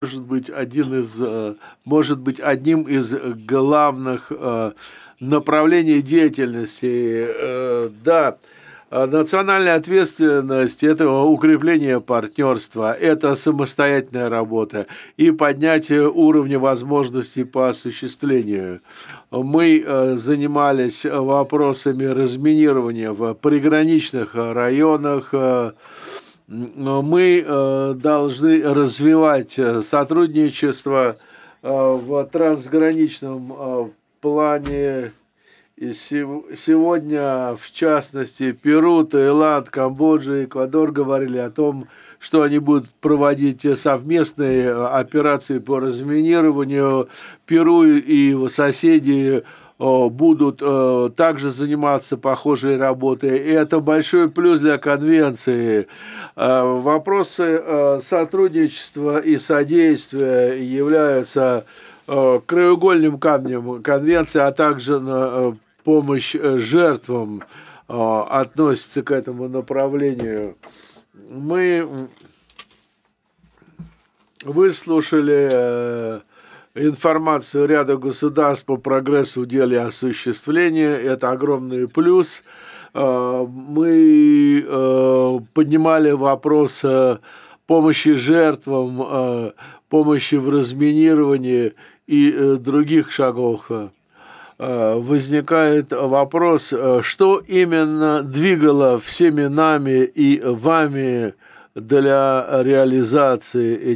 может быть одним из главных, направлений деятельности. Да, национальная ответственность — это укрепление партнерства, это самостоятельная работа и поднятие уровня возможностей по осуществлению. Мы, занимались вопросами разминирования в приграничных районах, но мы, должны развивать, сотрудничество, в трансграничном, плане. И сегодня, в частности, Перу, Таиланд, Камбоджа, Эквадор говорили о том, что они будут проводить совместные, операции по разминированию. Перу и его соседи, будут, также заниматься похожей работой, и это большой плюс для конвенции. Вопросы, сотрудничества и содействия являются, краеугольным камнем конвенции, а также помощь, жертвам, относится к этому направлению. Мы, выслушали, информацию ряда государств по прогрессу в деле осуществления. Это огромный плюс. Мы, поднимали вопрос, помощи жертвам, помощи в разминировании и, других шагов. Возникает вопрос, что именно двигало всеми нами и вами для реализации